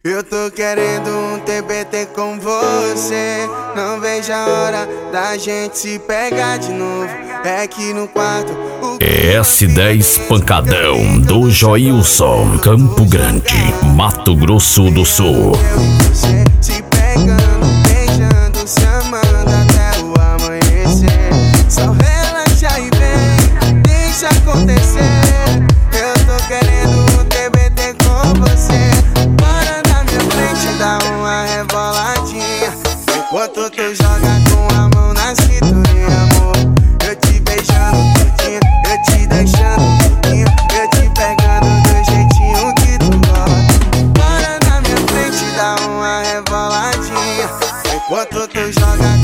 Eu tô querendo um TBT com você. Não vejo a hora da gente se pegar de novo. É aqui no quarto. S10 Pancadão do Joilson, Campo Grande, Mato Grosso do Sul. Se pegando, beijando, se amando até o amanhecer. Só relaxa e vem, deixa acontecer. Eu tô querendo um TBT com você. Bora na minha frente, dá uma reboladinha. Enquanto tu joga com a mão na cinturinha, amor. Eu te beijando tudinho, eu te deixando tudinho, eu te pegando do jeitinho que tu gosta. Bora na minha frente, dá uma reboladinha. Enquanto tu joga